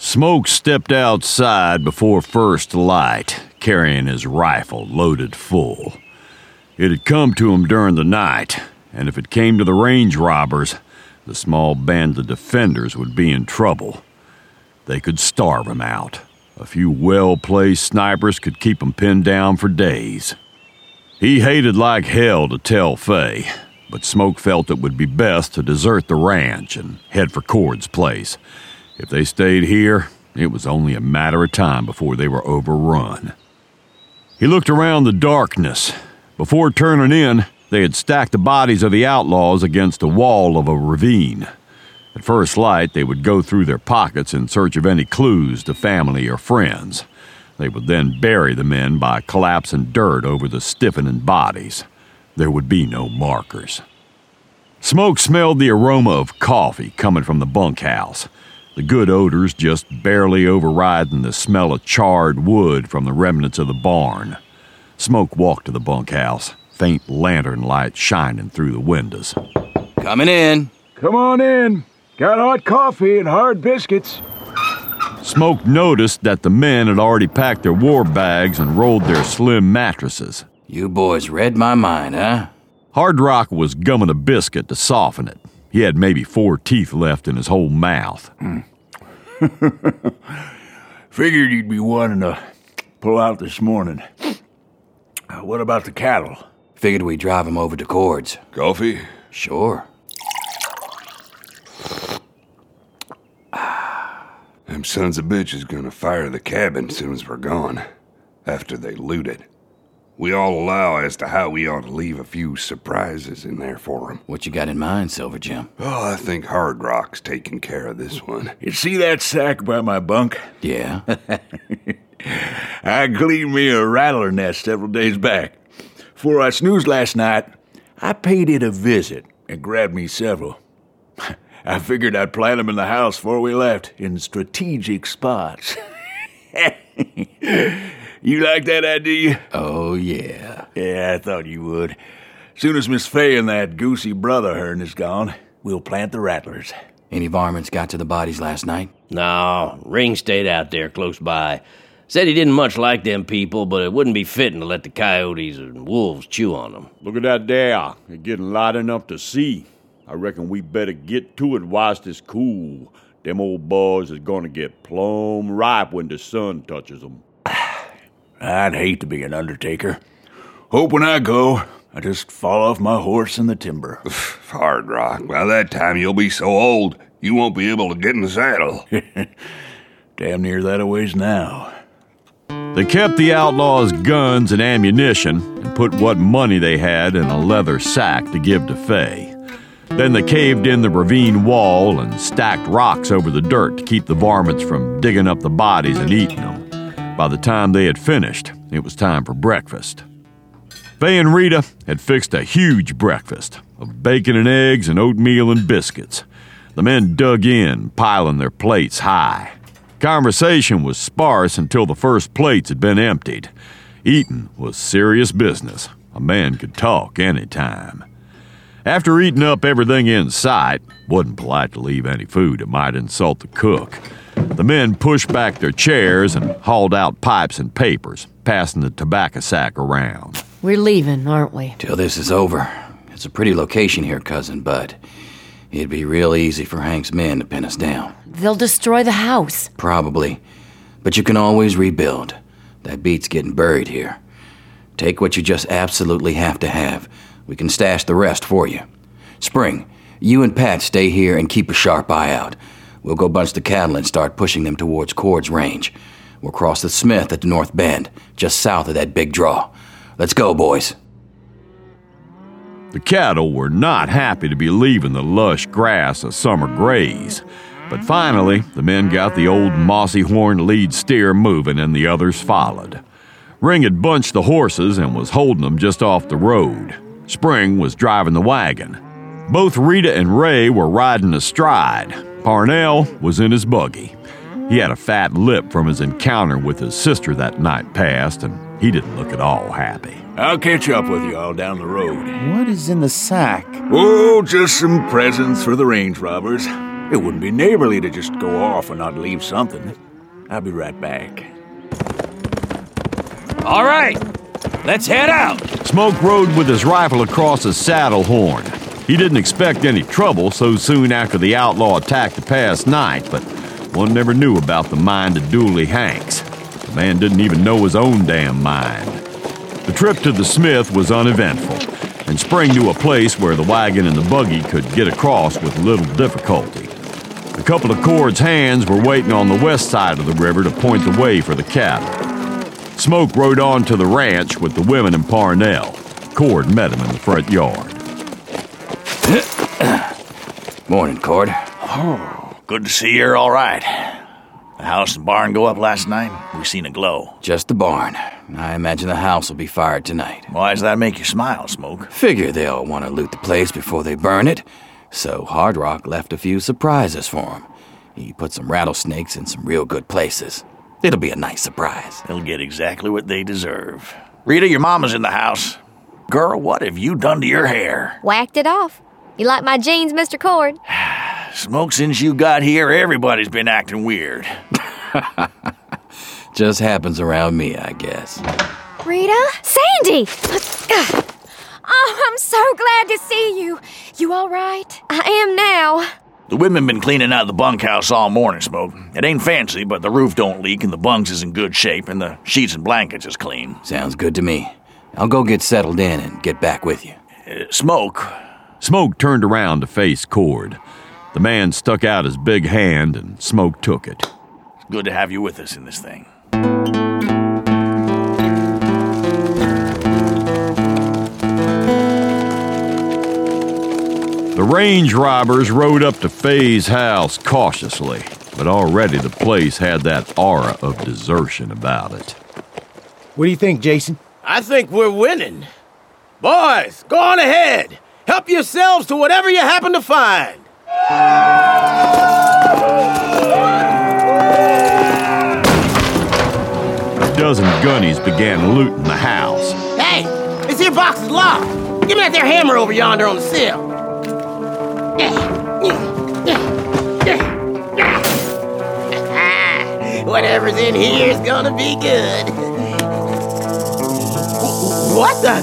Smoke stepped outside before first light, carrying his rifle loaded full. It had come to him during the night, and if it came to the range robbers, the small band of defenders would be in trouble. They could starve him out. A few well-placed snipers could keep him pinned down for days. He hated like hell to tell Fay, but Smoke felt it would be best to desert the ranch and head for Cord's place. If they stayed here, it was only a matter of time before they were overrun. He looked around the darkness. Before turning in, they had stacked the bodies of the outlaws against the wall of a ravine. At first light, they would go through their pockets in search of any clues to family or friends. They would then bury the men by collapsing dirt over the stiffening bodies. There would be no markers. Smoke smelled the aroma of coffee coming from the bunkhouse, the good odors just barely overriding the smell of charred wood from the remnants of the barn. Smoke walked to the bunkhouse, faint lantern light shining through the windows. Coming in. Come on in. Got hot coffee and hard biscuits. Smoke noticed that the men had already packed their war bags and rolled their slim mattresses. You boys read my mind, huh? Hard Rock was gumming a biscuit to soften it. He had maybe 4 teeth left in his whole mouth. Figured you'd be wanting to pull out this morning. What about the cattle? Figured we'd drive them over to Cord's. Coffee? Sure. Them sons of bitches gonna fire the cabin soon as we're gone, after they loot it. We all allow as to how we ought to leave a few surprises in there for them. What you got in mind, Silver Jim? Oh, I think Hard Rock's taking care of this one. You see that sack by my bunk? Yeah. I cleaned me a rattler nest several days back. Before I snoozed last night, I paid it a visit and grabbed me several. I figured I'd plant them in the house before we left, in strategic spots. You like that idea? Oh, yeah. Yeah, I thought you would. Soon as Miss Fay and that goosey brother of hern is gone, we'll plant the rattlers. Any varmints got to the bodies last night? No, Ring stayed out there close by. Said he didn't much like them people, but it wouldn't be fitting to let the coyotes and wolves chew on them. Look at that there. It's getting light enough to see. I reckon we better get to it whilst it's cool. Them old boys is gonna get plumb ripe when the sun touches them. I'd hate to be an undertaker. Hope when I go, I just fall off my horse in the timber. Hard Rock, by that time you'll be so old, you won't be able to get in the saddle. Damn near that a ways now. They kept the outlaws' guns and ammunition and put what money they had in a leather sack to give to Fay. Then they caved in the ravine wall and stacked rocks over the dirt to keep the varmints from digging up the bodies and eating them. By the time they had finished, it was time for breakfast. Fay and Rita had fixed a huge breakfast of bacon and eggs and oatmeal and biscuits. The men dug in, piling their plates high. Conversation was sparse until the first plates had been emptied. Eating was serious business. A man could talk any time. After eating up everything in sight, wasn't polite to leave any food that might insult the cook. The men pushed back their chairs and hauled out pipes and papers, passing the tobacco sack around. We're leaving, aren't we? Till this is over. It's a pretty location here, Cousin Bud. It'd be real easy for Hank's men to pin us down. They'll destroy the house. Probably. But you can always rebuild. That beats getting buried here. Take what you just absolutely have to have. We can stash the rest for you. Spring, you and Pat stay here and keep a sharp eye out. We'll go bunch the cattle and start pushing them towards Cord's range. We'll cross the Smith at the North Bend, just south of that big draw. Let's go, boys. The cattle were not happy to be leaving the lush grass of summer graze. But finally, the men got the old mossy-horned lead steer moving and the others followed. Ring had bunched the horses and was holding them just off the road. Spring was driving the wagon. Both Rita and Ray were riding astride. Parnell was in his buggy. He had a fat lip from his encounter with his sister that night past, and he didn't look at all happy. I'll catch up with you all down the road. What is in the sack? Oh, just some presents for the range robbers. It wouldn't be neighborly to just go off and not leave something. I'll be right back. All right, let's head out. Smoke rode with his rifle across his saddle horn. He didn't expect any trouble so soon after the outlaw attacked the past night, but one never knew about the mind of Dooley Hanks. The man didn't even know his own damn mind. The trip to the Smith was uneventful, and Spring knew a place where the wagon and the buggy could get across with little difficulty. A couple of Cord's hands were waiting on the west side of the river to point the way for the cattle. Smoke rode on to the ranch with the women and Parnell. Cord met him in the front yard. Morning, Cord. Oh, good to see you're all right. The house and barn go up last night? We seen a glow. Just the barn. I imagine the house will be fired tonight. Why does that make you smile, Smoke? Figure they'll want to loot the place before they burn it, so Hard Rock left a few surprises for him. He put some rattlesnakes in some real good places. It'll be a nice surprise. They'll get exactly what they deserve. Rita, your mama's in the house. Girl, what have you done to your hair? Whacked it off. You like my jeans, Mr. Cord? Smoke, since you got here, everybody's been acting weird. Just happens around me, I guess. Rita? Sandy! Oh, I'm so glad to see you. You all right? I am now. The women been cleaning out the bunkhouse all morning, Smoke. It ain't fancy, but the roof don't leak and the bunks is in good shape and the sheets and blankets is clean. Sounds good to me. I'll go get settled in and get back with you. Smoke. Smoke turned around to face Cord. The man stuck out his big hand and Smoke took it. It's good to have you with us in this thing. The range robbers rode up to Faye's house cautiously, but already the place had that aura of desertion about it. What do you think, Jason? I think we're winning. Boys, go on ahead. Help yourselves to whatever you happen to find. A dozen gunnies began looting the house. Hey, this here box is locked. Give me that there hammer over yonder on the sill. Whatever's in here is gonna be good. What the?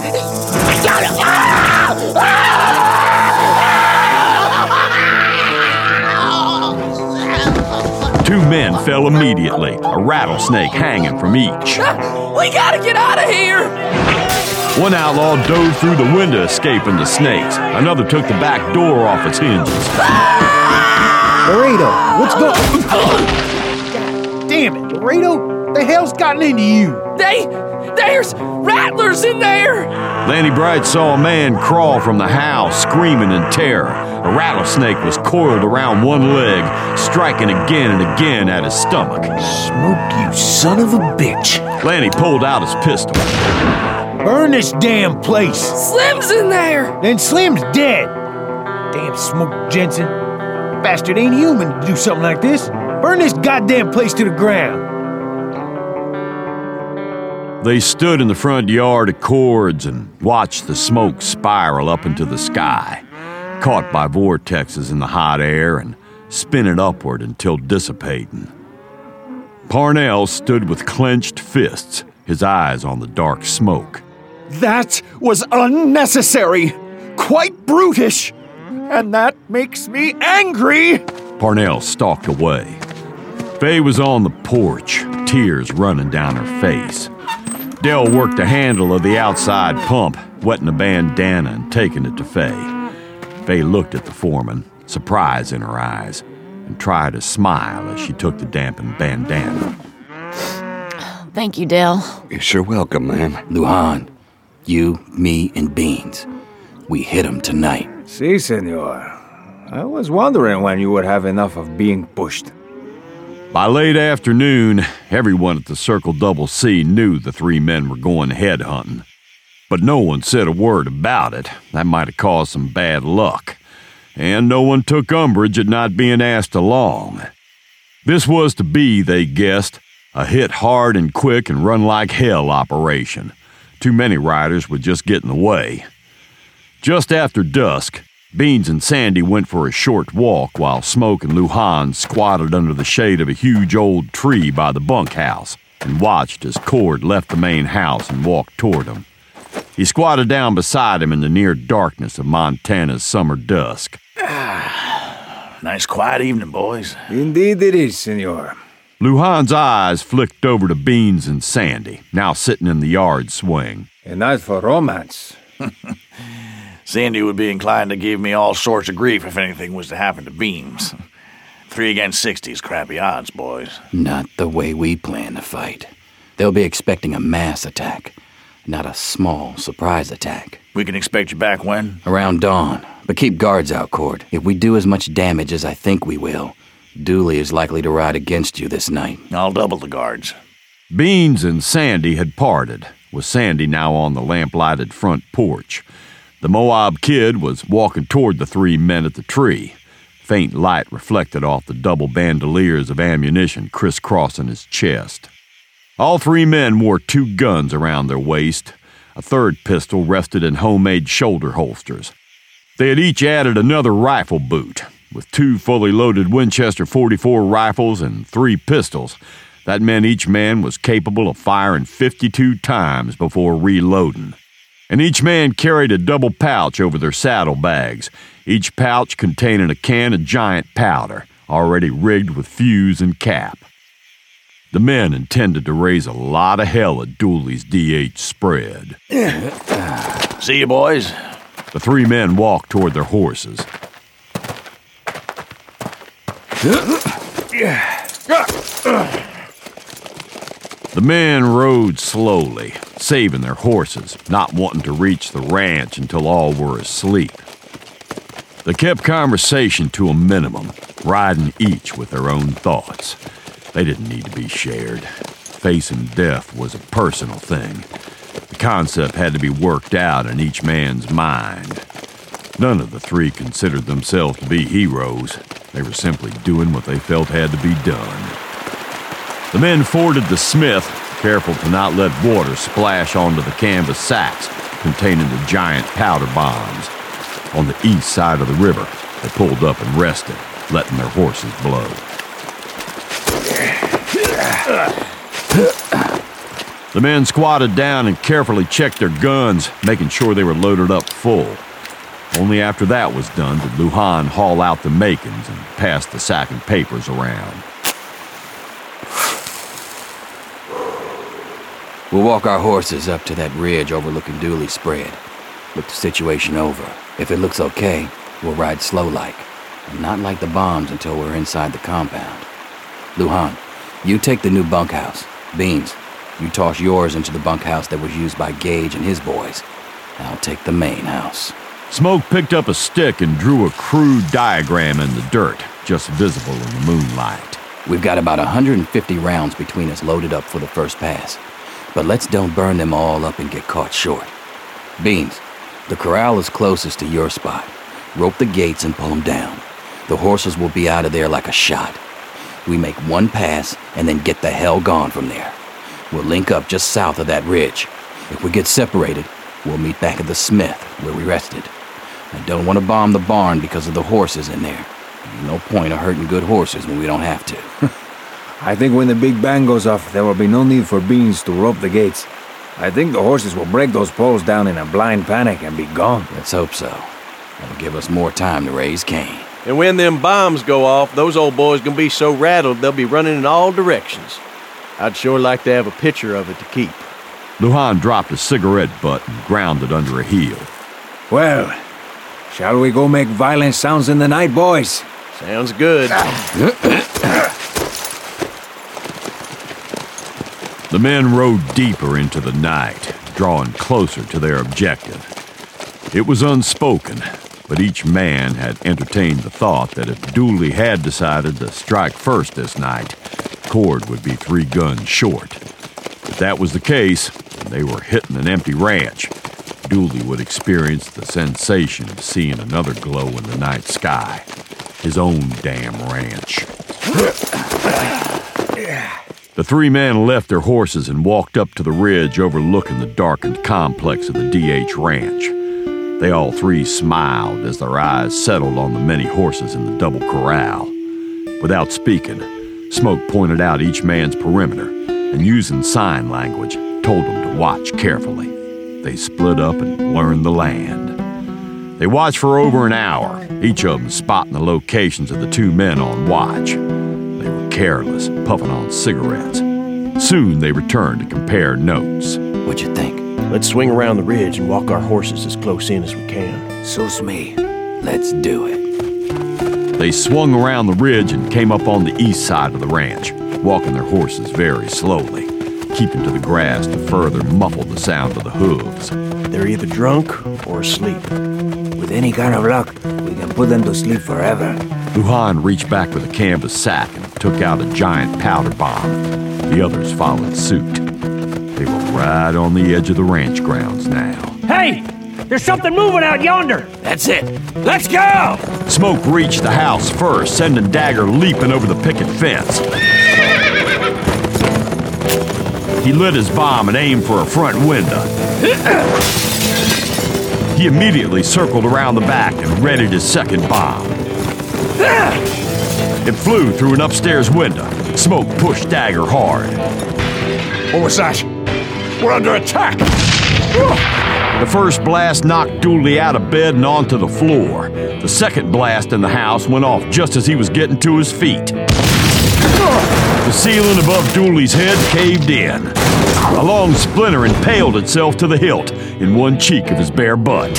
Two men fell immediately, a rattlesnake hanging from each. We gotta get out of here! One outlaw dove through the window, escaping the snakes. Another took the back door off its hinges. Laredo, what's going on? Damn it, Laredo! The hell's gotten into you? There's rattlers in there! Lanny Bright saw a man crawl from the house, screaming in terror. A rattlesnake was coiled around one leg, striking again and again at his stomach. Smoke, you son of a bitch! Lanny pulled out his pistol. Burn this damn place! Slim's in there! Then Slim's dead! Damn Smoke Jensen. Bastard ain't human to do something like this. Burn this goddamn place to the ground. They stood in the front yard of Cord's and watched the smoke spiral up into the sky, caught by vortexes in the hot air and spinning upward until dissipating. Parnell stood with clenched fists, his eyes on the dark smoke. That was unnecessary, quite brutish, and that makes me angry. Parnell stalked away. Faye was on the porch, tears running down her face. Dell worked the handle of the outside pump, wetting a bandana and taking it to Faye. Faye looked at the foreman, surprise in her eyes, and tried to smile as she took the dampened bandana. Thank you, Dell. You're sure welcome, ma'am. Lujan, you, me, and Beans. We hit him tonight. Si, senor. I was wondering when you would have enough of being pushed. By late afternoon, everyone at the Circle Double C knew the three men were going headhunting. But no one said a word about it. That might have caused some bad luck. And no one took umbrage at not being asked along. This was to be, they guessed, a hit hard and quick and run like hell operation. Too many riders would just get in the way. Just after dusk, Beans and Sandy went for a short walk while Smoke and Lujan squatted under the shade of a huge old tree by the bunkhouse and watched as Cord left the main house and walked toward him. He squatted down beside him in the near darkness of Montana's summer dusk. Nice quiet evening, boys. Indeed it is, senor. Lujan's eyes flicked over to Beans and Sandy, now sitting in the yard swing. A night for romance. Sandy would be inclined to give me all sorts of grief if anything was to happen to Beams. 3 against 60 is crappy odds, boys. Not the way we plan to fight. They'll be expecting a mass attack, not a small surprise attack. We can expect you back when? Around dawn. But keep guards out, Cord. If we do as much damage as I think we will, Dooley is likely to ride against you this night. I'll double the guards. Beans and Sandy had parted, with Sandy now on the lamp-lighted front porch. The Moab Kid was walking toward the 3 men at the tree. Faint light reflected off the double bandoliers of ammunition crisscrossing his chest. All 3 men wore 2 guns around their waist. A third pistol rested in homemade shoulder holsters. They had each added another rifle boot. With 2 fully loaded Winchester .44 rifles and 3 pistols, that meant each man was capable of firing 52 times before reloading. And each man carried a double pouch over their saddlebags, each pouch containing a can of giant powder, already rigged with fuse and cap. The men intended to raise a lot of hell at Dooley's DH spread. See you, boys. The 3 men walked toward their horses. The men rode slowly, saving their horses, not wanting to reach the ranch until all were asleep. They kept conversation to a minimum, riding each with their own thoughts. They didn't need to be shared. Facing death was a personal thing. The concept had to be worked out in each man's mind. None of the 3 considered themselves to be heroes. They were simply doing what they felt had to be done. The men forded the Smith, careful to not let water splash onto the canvas sacks containing the giant powder bombs. On the east side of the river, they pulled up and rested, letting their horses blow. The men squatted down and carefully checked their guns, making sure they were loaded up full. Only after that was done did Lujan haul out the makings and pass the sack and papers around. We'll walk our horses up to that ridge overlooking Dooley spread. Look the situation over. If it looks okay, we'll ride slow-like, and not light the bombs until we're inside the compound. Lujan, you take the new bunkhouse. Beans, you toss yours into the bunkhouse that was used by Gage and his boys. I'll take the main house. Smoke picked up a stick and drew a crude diagram in the dirt, just visible in the moonlight. We've got about 150 rounds between us loaded up for the first pass. But let's don't burn them all up and get caught short. Beans, the corral is closest to your spot. Rope the gates and pull them down. The horses will be out of there like a shot. We make 1 pass and then get the hell gone from there. We'll link up just south of that ridge. If we get separated, we'll meet back at the Smith, where we rested. I don't want to bomb the barn because of the horses in there. There's no point of hurting good horses when we don't have to. I think when the big bang goes off, there will be no need for Beans to rope the gates. I think the horses will break those poles down in a blind panic and be gone. Let's hope so. That'll give us more time to raise Cain. And when them bombs go off, those old boys gonna be so rattled they'll be running in all directions. I'd sure like to have a picture of it to keep. Lujan dropped a cigarette butt and ground it under a heel. Well, shall we go make violent sounds in the night, boys? Sounds good. The men rode deeper into the night, drawing closer to their objective. It was unspoken, but each man had entertained the thought that if Dooley had decided to strike first this night, Cord would be 3 guns short. If that was the case, and they were hitting an empty ranch, Dooley would experience the sensation of seeing another glow in the night sky. His own damn ranch. The 3 men left their horses and walked up to the ridge overlooking the darkened complex of the DH ranch. They all three smiled as their eyes settled on the many horses in the double corral. Without speaking, Smoke pointed out each man's perimeter and, using sign language, told them to watch carefully. They split up and learned the land. They watched for over an hour, each of them spotting the locations of the two men on watch. They were careless, puffing on cigarettes. Soon they returned to compare notes. What'd you think? Let's swing around the ridge and walk our horses as close in as we can. Suits me. Let's do it. They swung around the ridge and came up on the east side of the ranch, walking their horses very slowly, keeping to the grass to further muffle the sound of the hooves. They're either drunk or asleep. With any kind of luck, we can put them to sleep forever. Lujan reached back with a canvas sack and took out a giant powder bomb. The others followed suit. They were right on the edge of the ranch grounds now. Hey! There's something moving out yonder! That's it! Let's go! Smoke reached the house first, sending Dagger leaping over the picket fence. He lit his bomb and aimed for a front window. He immediately circled around the back and readied his second bomb. It flew through an upstairs window. Smoke pushed Dagger hard. What was that? We're under attack! The first blast knocked Dooley out of bed and onto the floor. The second blast in the house went off just as he was getting to his feet. The ceiling above Dooley's head caved in. A long splinter impaled itself to the hilt in one cheek of his bare butt.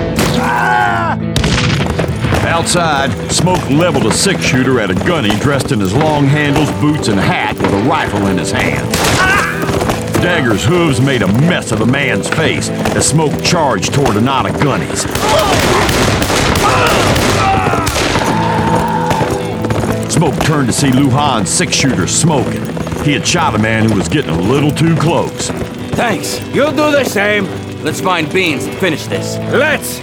Outside, Smoke leveled a six-shooter at a gunny dressed in his long handles, boots, and hat with a rifle in his hand. Dagger's hooves made a mess of the man's face as Smoke charged toward a knot of gunnies. Smoke turned to see Lujan's six-shooter smoking. He had shot a man who was getting a little too close. Thanks. You'll do the same. Let's find Beans and finish this. Let's!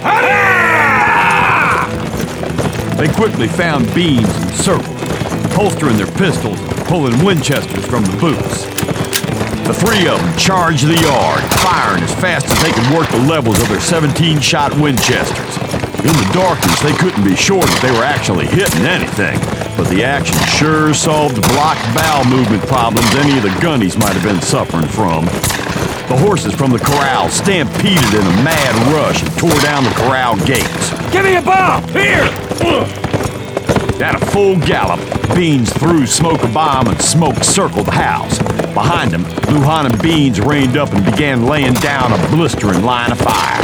They quickly found Beans and circled, holstering their pistols and pulling Winchesters from the boots. The three of them charged the yard, firing as fast as they could work the levels of their 17-shot Winchesters. In the darkness, they couldn't be sure that they were actually hitting anything, but the action sure solved the blocked bowel movement problems any of the gunnies might have been suffering from. The horses from the corral stampeded in a mad rush and tore down the corral gates. Give me a bomb! Here! At a full gallop, Beans threw Smoke a bomb and Smoke circled the house. Behind him, Lujan and Beans reined up and began laying down a blistering line of fire.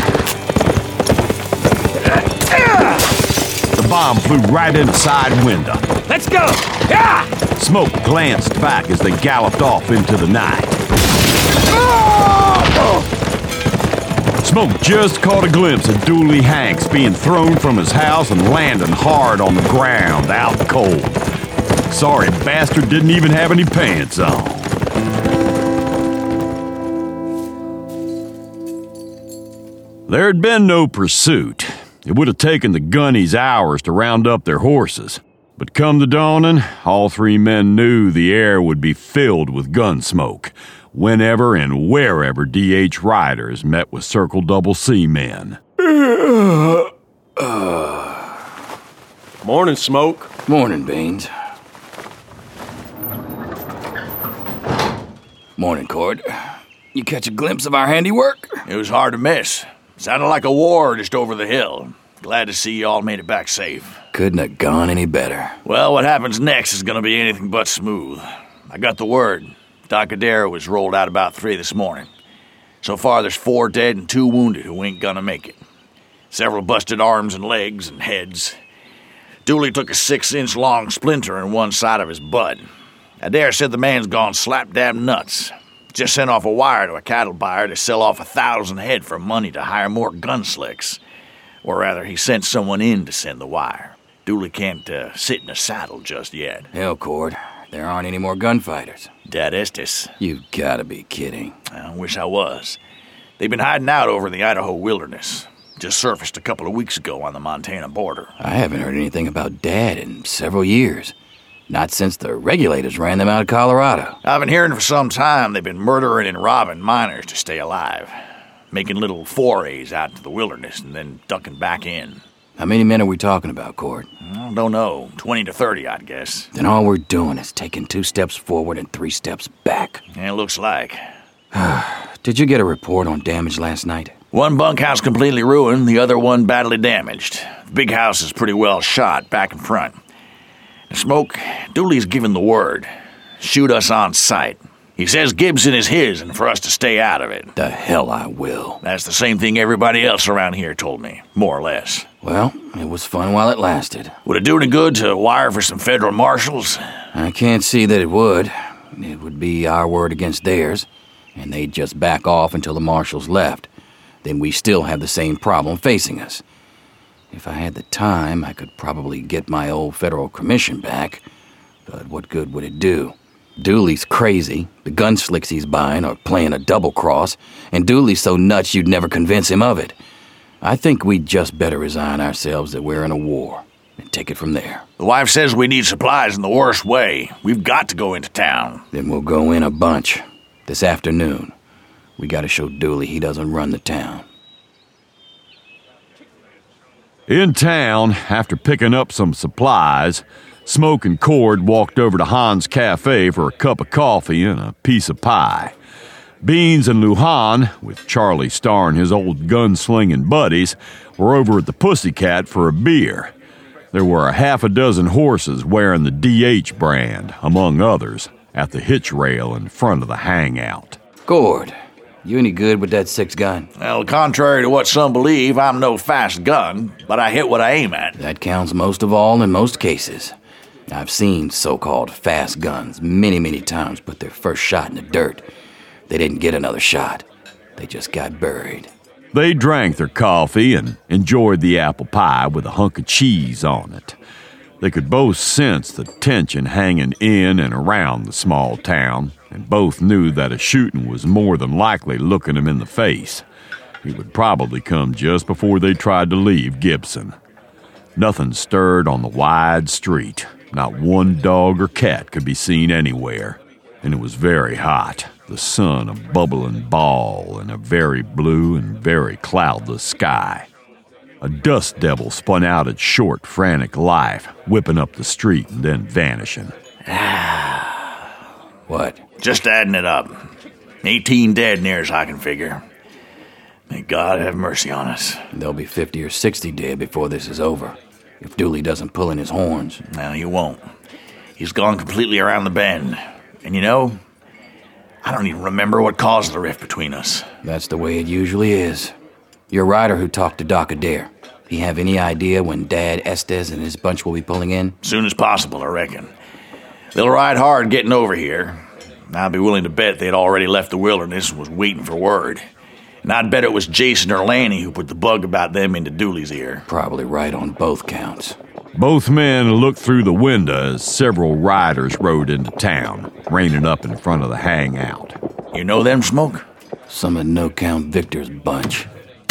The bomb flew right in the side window. Let's go! Yeah! Smoke glanced back as they galloped off into the night. Smoke just caught a glimpse of Dooley Hanks being thrown from his house and landing hard on the ground, out cold. Sorry bastard didn't even have any pants on. There had been no pursuit. It would have taken the gunnies hours to round up their horses. But come the dawning, all three men knew the air would be filled with gun smoke whenever and wherever D.H. riders met with Circle Double C men. Morning, Smoke. Morning, Beans. Morning, Cord. You catch a glimpse of our handiwork? It was hard to miss. Sounded like a war just over the hill. Glad to see you all made it back safe. Couldn't have gone any better. Well, what happens next is gonna be anything but smooth. I got the word. Doc Adara was rolled out about 3 this morning. So far, there's 4 dead and 2 wounded who ain't gonna make it. Several busted arms and legs and heads. Dooley took a 6-inch long splinter in one side of his butt. Adair said the man's gone slap-dab nuts. Just sent off a wire to a cattle buyer to sell off 1,000 head for money to hire more gunslicks. Or rather, he sent someone in to send the wire. Dooley can't sit in a saddle just yet. Hell, Cord, there aren't any more gunfighters. Dat estes. You gotta be kidding. I wish I was. They've been hiding out over in the Idaho wilderness. Just surfaced a couple of weeks ago on the Montana border. I haven't heard anything about Dad in several years. Not since the regulators ran them out of Colorado. I've been hearing for some time they've been murdering and robbing miners to stay alive. making little forays out to the wilderness and then ducking back in. How many men are we talking about, Cord? I don't know, 20 to 30, I'd guess. Then all we're doing is taking 2 steps forward and 3 steps back. It looks like. Did you get a report on damage last night? One bunkhouse completely ruined, the other one badly damaged. The big house is pretty well shot back and front. Smoke, Dooley's given the word. Shoot us on sight. He says Gibson is his and for us to stay out of it. The hell I will. That's the same thing everybody else around here told me, more or less. Well, it was fun while it lasted. Would it do any good to wire for some federal marshals? I can't see that it would. It would be our word against theirs, and they'd just back off until the marshals left. Then we still have the same problem facing us. If I had the time, I could probably get my old federal commission back, but what good would it do? Dooley's crazy, the gun slicks he's buying are playing a double-cross, and Dooley's so nuts you'd never convince him of it. I think we'd just better resign ourselves that we're in a war, and take it from there. The wife says we need supplies in the worst way. We've got to go into town. Then we'll go in a bunch. This afternoon. We gotta show Dooley he doesn't run the town. In town, after picking up some supplies, Smoke and Cord walked over to Han's Cafe for a cup of coffee and a piece of pie. Beans and Lujan, with Charlie Starr and his old gunslinging buddies, were over at the Pussycat for a beer. There were a half a dozen horses wearing the DH brand, among others, at the hitch rail in front of the hangout. Cord, you any good with that 6-gun? Well, contrary to what some believe, I'm no fast gun, but I hit what I aim at. That counts most of all in most cases. I've seen so-called fast guns many times put their first shot in the dirt. They didn't get another shot. They just got buried. They drank their coffee and enjoyed the apple pie with a hunk of cheese on it. They could both sense the tension hanging in and around the small town, and both knew that a shooting was more than likely looking them in the face. It would probably come just before they tried to leave Gibson. Nothing stirred on the wide street. Not one dog or cat could be seen anywhere, and it was very hot, the sun a bubbling ball in a very blue and very cloudless sky. A dust devil spun out its short, frantic life, whipping up the street and then vanishing. What? Just adding it up. 18 dead near as I can figure. May God have mercy on us. There'll be 50 or 60 dead before this is over. If Dooley doesn't pull in his horns. No, he won't. He's gone completely around the bend. And you know, I don't even remember what caused the rift between us. That's the way it usually is. Your rider who talked to Doc Adair, he have any idea when Dad Estes and his bunch will be pulling in? Soon as possible, I reckon. They'll ride hard getting over here. I'd be willing to bet they'd already left the wilderness and was waiting for word. And I'd bet it was Jason or Lanny who put the bug about them into Dooley's ear. Probably right on both counts. Both men looked through the window as several riders rode into town, reining up in front of the hangout. You know them, Smoke? Some of No Count Victor's bunch.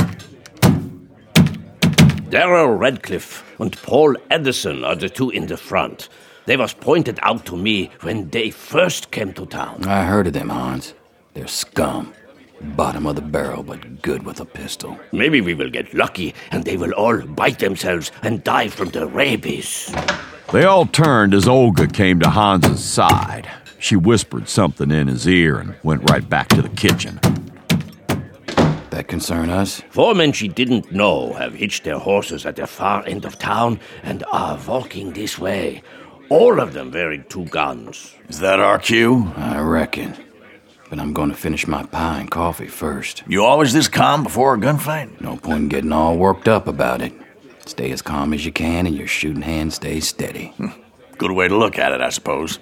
Darrell Redcliffe and Paul Edison are the two in the front. They was pointed out to me when they first came to town. I heard of them, Hans. They're scum. Bottom of the barrel, but good with a pistol. Maybe we will get lucky, and they will all bite themselves and die from the rabies. They all turned as Olga came to Hans's side. She whispered something in his ear and went right back to the kitchen. That concern us? 4 men she didn't know have hitched their horses at the far end of town and are walking this way. All of them wearing 2 guns. Is that our cue? I reckon. But I'm going to finish my pie and coffee first. You always this calm before a gunfight? No point in getting all worked up about it. Stay as calm as you can and your shooting hand stays steady. Good way to look at it, I suppose.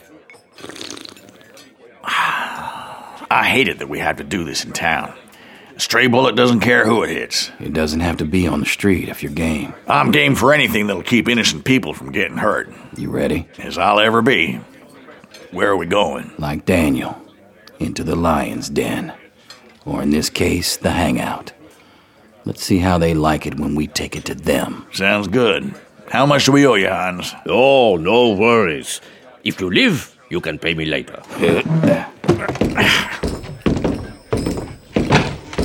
I hate it that we have to do this in town. A stray bullet doesn't care who it hits. It doesn't have to be on the street if you're game. I'm game for anything that'll keep innocent people from getting hurt. You ready? As I'll ever be. Where are we going? Like Daniel. Into the lion's den. Or in this case, the hangout. Let's see how they like it when we take it to them. Sounds good. How much do we owe you, Hans? Oh, no worries. If you live, you can pay me later.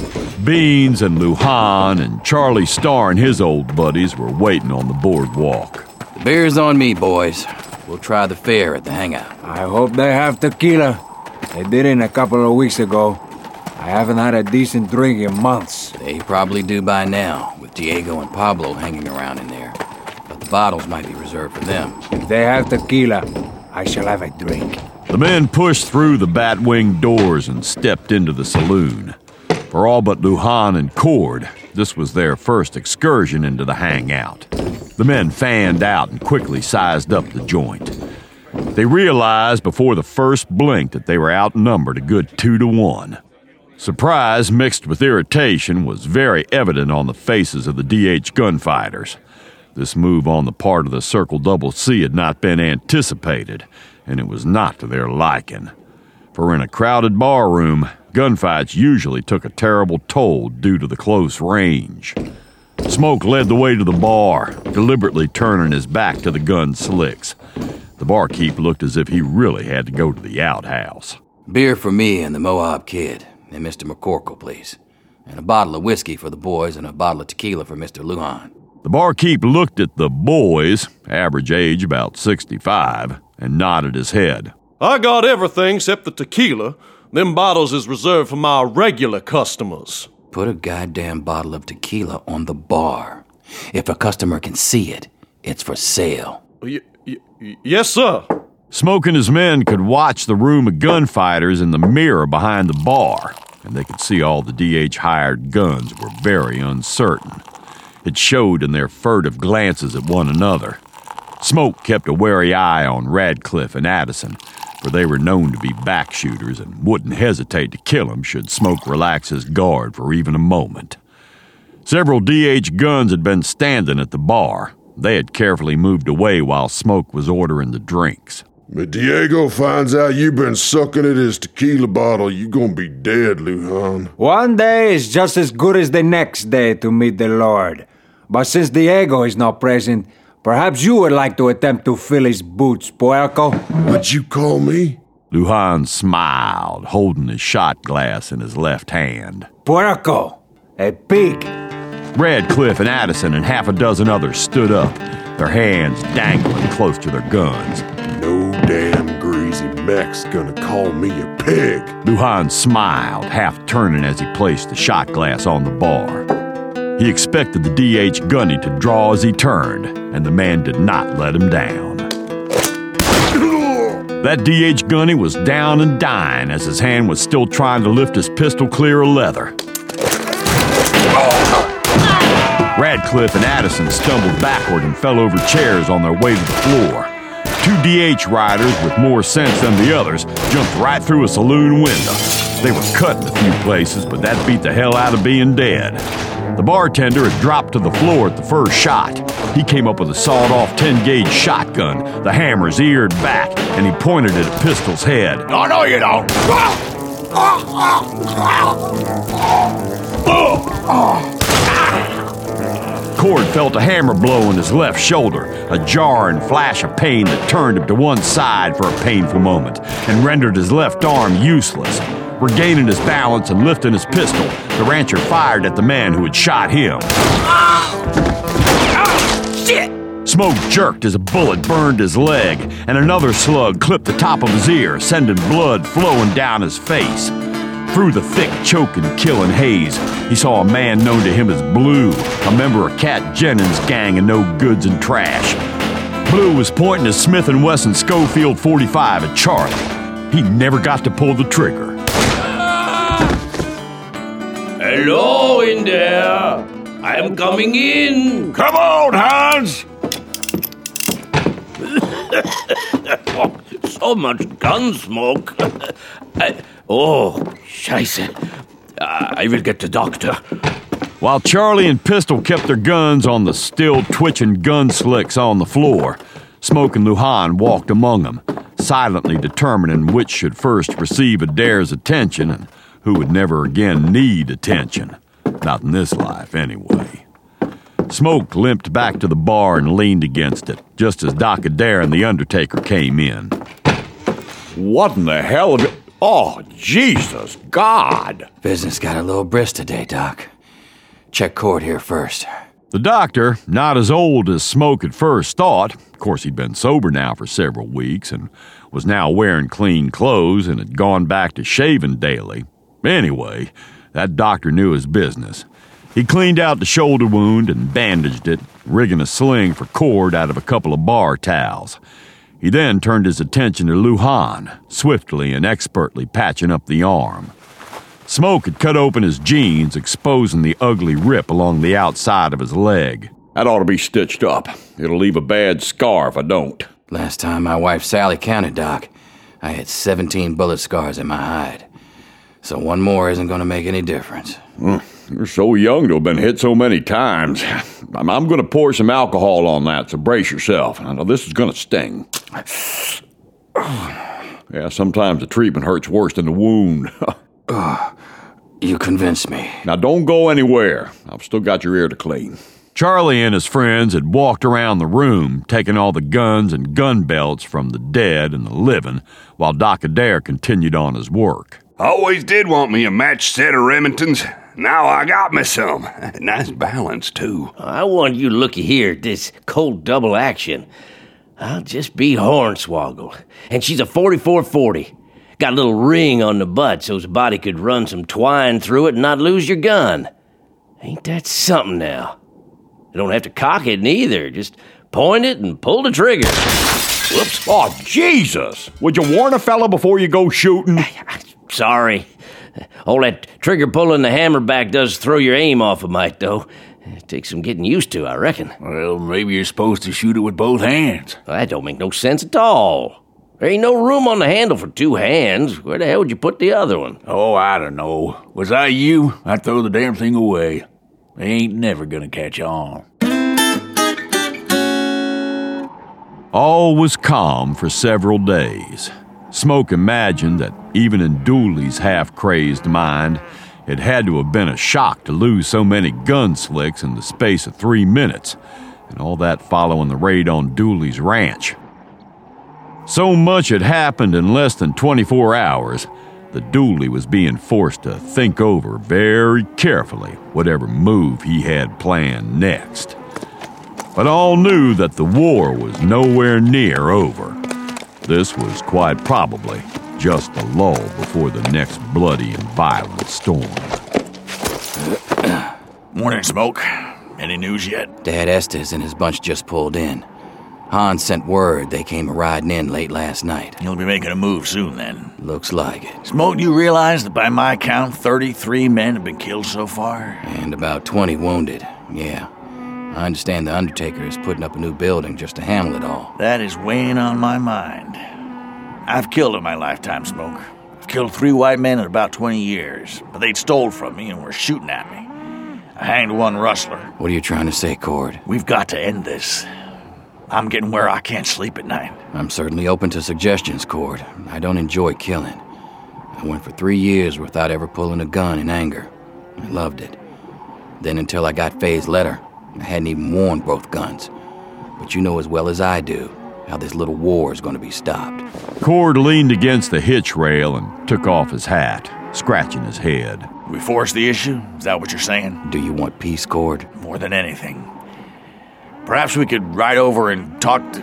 Beans and Lujan and Charlie Starr and his old buddies were waiting on the boardwalk. The beer's on me, boys. We'll try the fare at the hangout. I hope they have tequila. They didn't a couple of weeks ago. I haven't had a decent drink in months. They probably do by now, with Diego and Pablo hanging around in there. But the bottles might be reserved for them. If they have tequila, I shall have a drink. The men pushed through the bat-wing doors and stepped into the saloon. For all but Lujan and Cord, this was their first excursion into the hangout. The men fanned out and quickly sized up the joint. They realized before the first blink that they were outnumbered a good 2-1. Surprise mixed with irritation was very evident on the faces of the DH gunfighters. This move on the part of the Circle Double C had not been anticipated, and it was not to their liking. For in a crowded barroom, gunfights usually took a terrible toll due to the close range. Smoke led the way to the bar, deliberately turning his back to the gun slicks. The barkeep looked as if he really had to go to the outhouse. Beer for me and the Moab Kid, and Mr. McCorkle, please. And a bottle of whiskey for the boys and a bottle of tequila for Mr. Lujan. The barkeep looked at the boys, average age about 65, and nodded his head. I got everything except the tequila. Them bottles is reserved for my regular customers. Put a goddamn bottle of tequila on the bar. If a customer can see it, it's for sale. Yes, sir. Smoke and his men could watch the room of gunfighters in the mirror behind the bar, and they could see all the DH-hired guns were very uncertain. It showed in their furtive glances at one another. Smoke kept a wary eye on Radcliffe and Addison, for they were known to be back shooters and wouldn't hesitate to kill him should Smoke relax his guard for even a moment. Several DH guns had been standing at the bar. They had carefully moved away while Smoke was ordering the drinks. If Diego finds out you've been sucking at his tequila bottle, you gonna be dead, Lujan. One day is just as good as the next day to meet the Lord. But since Diego is not present, perhaps you would like to attempt to fill his boots, Puerco. What'd you call me? Lujan smiled, holding his shot glass in his left hand. Puerco, a pig. Radcliffe and Addison and half a dozen others stood up, their hands dangling close to their guns. No damn greasy Mex gonna call me a pig. Lujan smiled, half turning as he placed the shot glass on the bar. He expected the DH gunny to draw as he turned, and the man did not let him down. That DH gunny was down and dying as his hand was still trying to lift his pistol clear of leather. Radcliffe and Addison stumbled backward and fell over chairs on their way to the floor. Two DH riders with more sense than the others jumped right through a saloon window. They were cut in a few places, but that beat the hell out of being dead. The bartender had dropped to the floor at the first shot. He came up with a sawed-off 10-gauge shotgun, the hammers eared back, and he pointed it at Pistol's head. No, you don't. Cord felt a hammer blow in his left shoulder, a jar and flash of pain that turned him to one side for a painful moment and rendered his left arm useless. Regaining his balance and lifting his pistol, the rancher fired at the man who had shot him. Shit! Smoke jerked as a bullet burned his leg, and another slug clipped the top of his ear, sending blood flowing down his face. Through the thick, choking, killing haze, he saw a man known to him as Blue, a member of Cat Jennings' gang of no-goods and trash. Blue was pointing his Smith & Wesson Schofield .45 at Charlie. He never got to pull the trigger. Hello in there. I am coming in. Come on, Hans! So much gun smoke. Scheisse. I will get the doctor. While Charlie and Pistol kept their guns on the still twitching gun slicks on the floor, Smoke and Lujan walked among them, silently determining which should first receive Adair's attention and who would never again need attention. Not in this life, anyway. Smoke limped back to the bar and leaned against it, just as Doc Adair and the Undertaker came in. What in the hell have you... Oh, Jesus, God! Business got a little brisk today, Doc. Check Cord here first. The doctor, not as old as Smoke at first thought, of course he'd been sober now for several weeks and was now wearing clean clothes and had gone back to shaving daily. Anyway, that doctor knew his business. He cleaned out the shoulder wound and bandaged it, rigging a sling for Cord out of a couple of bar towels. He then turned his attention to Lujan, swiftly and expertly patching up the arm. Smoke had cut open his jeans, exposing the ugly rip along the outside of his leg. That ought to be stitched up. It'll leave a bad scar if I don't. Last time my wife Sally counted, Doc, I had 17 bullet scars in my hide. So one more isn't going to make any difference. You're so young to have been hit so many times. I'm going to pour some alcohol on that, so brace yourself. I know this is going to sting. Yeah, sometimes the treatment hurts worse than the wound. You convinced me. Now don't go anywhere. I've still got your ear to clean. Charlie and his friends had walked around the room, taking all the guns and gun belts from the dead and the living, while Doc Adair continued on his work. Always did want me a matched set of Remingtons. Now I got me some. Nice balance, too. I want you to looky here at this Colt double action. I'll just be hornswoggled. And she's a 44-40. Got a little ring on the butt so's the body could run some twine through it and not lose your gun. Ain't that something now? You don't have to cock it neither. Just point it and pull the trigger. Whoops. Oh, Jesus! Would you warn a fella before you go shooting? Sorry. All that trigger pulling the hammer back does throw your aim off a mite, though. It takes some getting used to, I reckon. Well, maybe you're supposed to shoot it with both hands. Well, that don't make no sense at all. There ain't no room on the handle for two hands. Where the hell would you put the other one? Oh, I don't know. Was I you, I'd throw the damn thing away. They ain't never gonna catch on. All was calm for several days. Smoke imagined that even in Dooley's half-crazed mind, it had to have been a shock to lose so many gun slicks in the space of 3 minutes, and all that following the raid on Dooley's ranch. So much had happened in less than 24 hours that Dooley was being forced to think over very carefully whatever move he had planned next. But all knew that the war was nowhere near over. This was quite probably just a lull before the next bloody and violent storm. Morning, Smoke. Any news yet? Dad Estes and his bunch just pulled in. Hans sent word they came riding in late last night. You'll be making a move soon, then. Looks like it. Smoke, do you realize that by my count, 33 men have been killed so far? And about 20 wounded, yeah. I understand the Undertaker is putting up a new building just to handle it all. That is weighing on my mind. I've killed in my lifetime, Smoke. I've killed 3 white men in about 20 years, but they'd stole from me and were shooting at me. I hanged one rustler. What are you trying to say, Cord? We've got to end this. I'm getting where I can't sleep at night. I'm certainly open to suggestions, Cord. I don't enjoy killing. I went for 3 years without ever pulling a gun in anger. I loved it. Then until I got Faye's letter, I hadn't even worn both guns. But you know as well as I do how this little war is going to be stopped. Cord leaned against the hitch rail and took off his hat, scratching his head. We force the issue? Is that what you're saying? Do you want peace, Cord? More than anything. Perhaps we could ride over and talk to...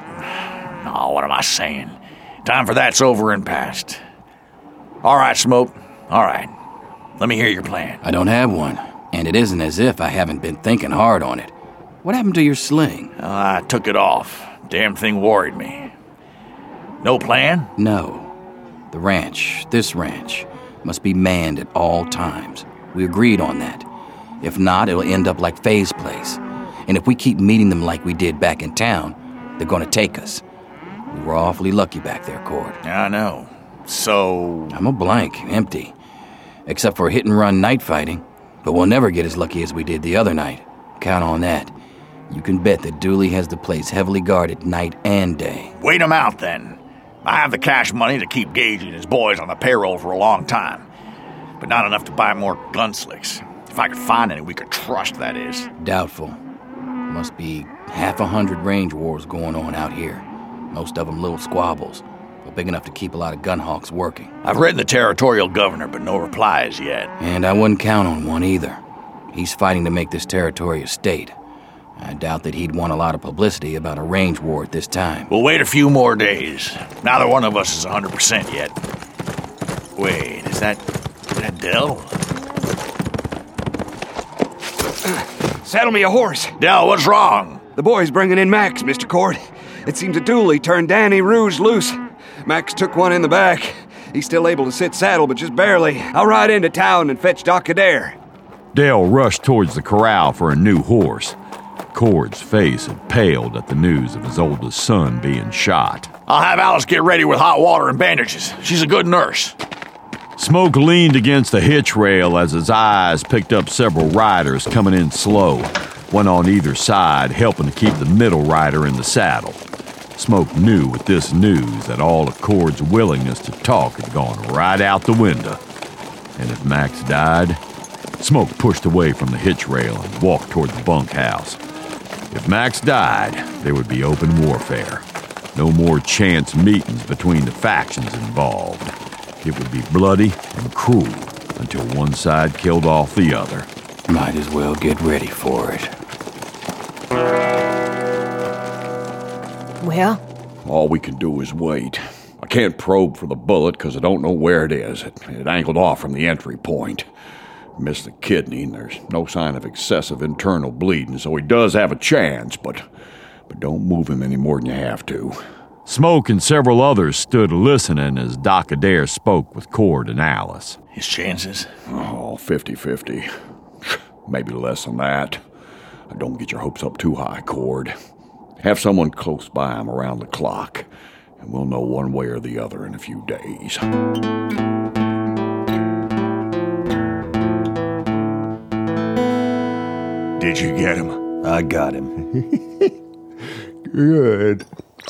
No, what am I saying? Time for that's over and past. All right, Smoke. All right. Let me hear your plan. I don't have one, and it isn't as if I haven't been thinking hard on it. What happened to your sling? I took it off. Damn thing worried me. No plan? No. The ranch, this ranch, must be manned at all times. We agreed on that. If not, it'll end up like Faye's place. And if we keep meeting them like we did back in town, they're gonna take us. We were awfully lucky back there, Cord. I know. So... I'm a blank, empty. Except for hit-and-run night fighting. But we'll never get as lucky as we did the other night. Count on that. You can bet that Dooley has the place heavily guarded night and day. Wait him out, then. I have the cash money to keep Gage and his boys on the payroll for a long time. But not enough to buy more gun slicks. If I could find any we could trust, that is. Doubtful. Must be 100 range wars going on out here. Most of them little squabbles. but big enough to keep a lot of gun hawks working. I've written the territorial governor, but no replies yet. And I wouldn't count on one either. He's fighting to make this territory a state. I doubt that he'd want a lot of publicity about a range war at this time. We'll wait a few more days. Neither one of us is 100% yet. Wait, is that Dell? Saddle me a horse. Dell, what's wrong? The boy's bringing in Max, Mr. Cord. It seems a Dooley turned Danny Rouge loose. Max took one in the back. He's still able to sit saddle, but just barely. I'll ride into town and fetch Doc Adair. Dale rushed towards the corral for a new horse. Cord's face had paled at the news of his oldest son being shot. I'll have Alice get ready with hot water and bandages. She's a good nurse. Smoke leaned against the hitch rail as his eyes picked up several riders coming in slow, one on either side, helping to keep the middle rider in the saddle. Smoke knew with this news that all of Cord's willingness to talk had gone right out the window. And if Max died, Smoke pushed away from the hitch rail and walked toward the bunkhouse. If Max died, there would be open warfare. No more chance meetings between the factions involved. It would be bloody and cruel until one side killed off the other. Might as well get ready for it. Well? All we can do is wait. I can't probe for the bullet because I don't know where it is. It angled off from the entry point. Missed the kidney, and there's no sign of excessive internal bleeding, so he does have a chance, but don't move him any more than you have to. Smoke and several others stood listening as Doc Adair spoke with Cord and Alice. His chances? Oh, 50-50. Maybe less than that. Don't get your hopes up too high, Cord. Have someone close by him around the clock, and we'll know one way or the other in a few days. Did you get him? I got him. Good.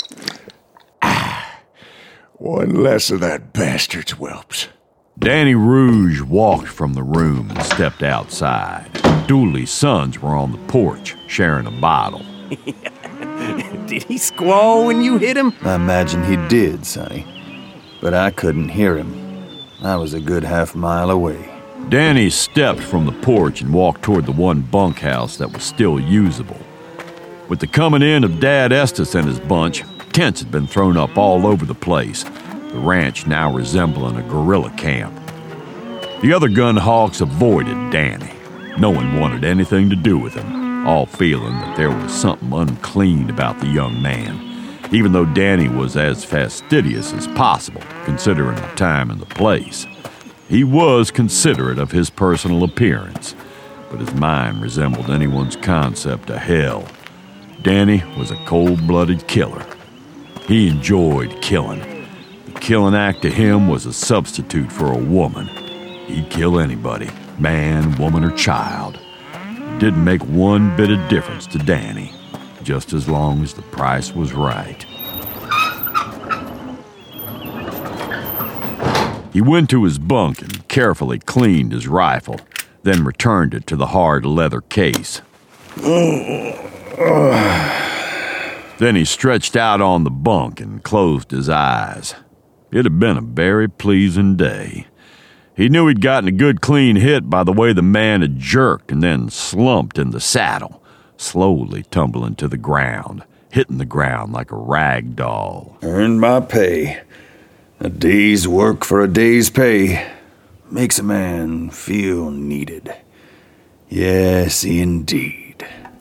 One less of that bastard's whelps. Danny Rouge walked from the room and stepped outside. Dooley's sons were on the porch, sharing a bottle. Did he squall when you hit him? I imagine he did, Sonny. But I couldn't hear him. I was a good half-mile away. Danny stepped from the porch and walked toward the one bunkhouse that was still usable. With the coming in of Dad Estes and his bunch, tents had been thrown up all over the place, the ranch now resembling a guerrilla camp. The other gun hawks avoided Danny. No one wanted anything to do with him, all feeling that there was something unclean about the young man, even though Danny was as fastidious as possible, considering the time and the place. He was considerate of his personal appearance, but his mind resembled anyone's concept of hell. Danny was a cold-blooded killer. He enjoyed killing. The killing act to him was a substitute for a woman. He'd kill anybody, man, woman, or child. It didn't make one bit of difference to Danny, just as long as the price was right. He went to his bunk and carefully cleaned his rifle, then returned it to the hard leather case. Then he stretched out on the bunk and closed his eyes. It had been a very pleasing day. He knew he'd gotten a good clean hit by the way the man had jerked and then slumped in the saddle, slowly tumbling to the ground, hitting the ground like a rag doll. Earned my pay. A day's work for a day's pay. Makes a man feel needed. Yes, indeed.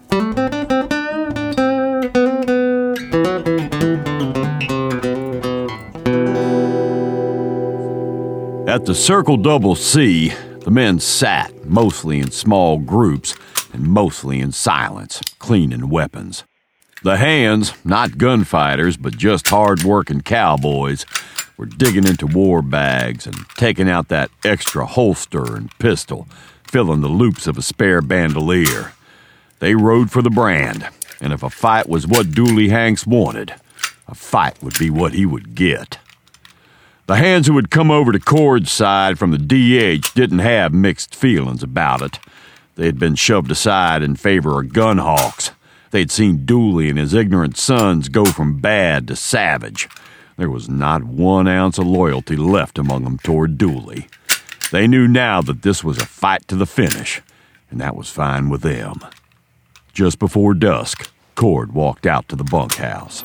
At the Circle Double C, the men sat, mostly in small groups and mostly in silence, cleaning weapons. The hands, not gunfighters, but just hard-working cowboys, were digging into war bags and taking out that extra holster and pistol, filling the loops of a spare bandolier. They rode for the brand, and if a fight was what Dooley Hanks wanted, a fight would be what he would get. The hands who had come over to Cord's side from the DH didn't have mixed feelings about it. They had been shoved aside in favor of gun hawks. They'd seen Dooley and his ignorant sons go from bad to savage. There was not 1 ounce of loyalty left among them toward Dooley. They knew now that this was a fight to the finish, and that was fine with them. Just before dusk, Cord walked out to the bunkhouse.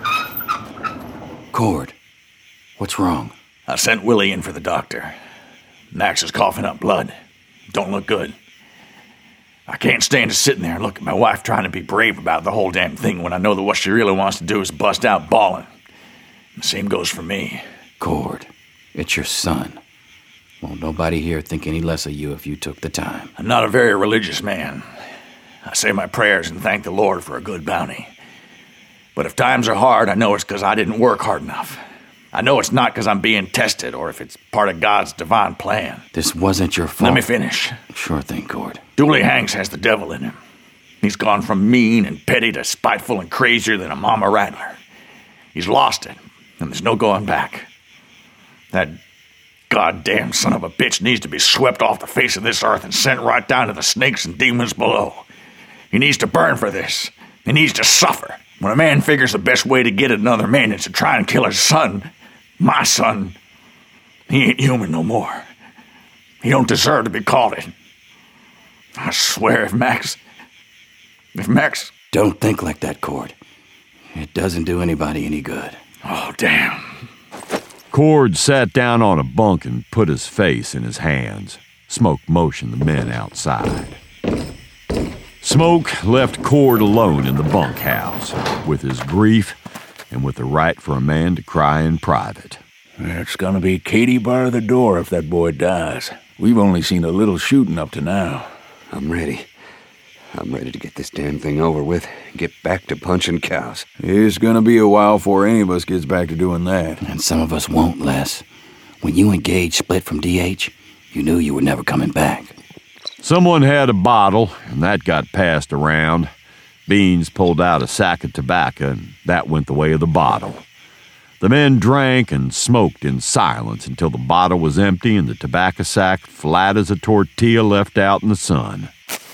Cord, what's wrong? I sent Willie in for the doctor. Max is coughing up blood. Don't look good. I can't stand just sitting there and look at my wife trying to be brave about the whole damn thing when I know that what she really wants to do is bust out bawling. The same goes for me. Cord, it's your son. Won't nobody here think any less of you if you took the time. I'm not a very religious man. I say my prayers and thank the Lord for a good bounty. But if times are hard, I know it's because I didn't work hard enough. I know it's not because I'm being tested or if it's part of God's divine plan. This wasn't your fault. Let me finish. Sure thing, Cord. Dooley Hanks has the devil in him. He's gone from mean and petty to spiteful and crazier than a mama rattler. He's lost it, and there's no going back. That goddamn son of a bitch needs to be swept off the face of this earth and sent right down to the snakes and demons below. He needs to burn for this. He needs to suffer. When a man figures the best way to get at another man is to try and kill his son, my son, he ain't human no more. He don't deserve to be called it. I swear if Max... Don't think like that, Cord. It doesn't do anybody any good. Oh, damn. Cord sat down on a bunk and put his face in his hands. Smoke motioned the men outside. Smoke left Cord alone in the bunkhouse, with his grief and with the right for a man to cry in private. It's gonna be Katie bar the door if that boy dies. We've only seen a little shooting up to now. I'm ready. I'm ready to get this damn thing over with and get back to punching cows. It's gonna be a while before any of us gets back to doing that. And some of us won't, Les. When you and Gage split from DH, you knew you were never coming back. Someone had a bottle, and that got passed around. Beans pulled out a sack of tobacco, and that went the way of the bottle. The men drank and smoked in silence until the bottle was empty and the tobacco sack flat as a tortilla left out in the sun.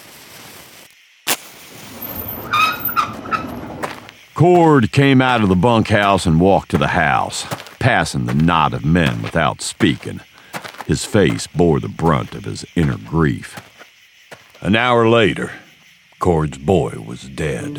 Cord came out of the bunkhouse and walked to the house, passing the knot of men without speaking. His face bore the brunt of his inner grief. An hour later, Cord's boy was dead.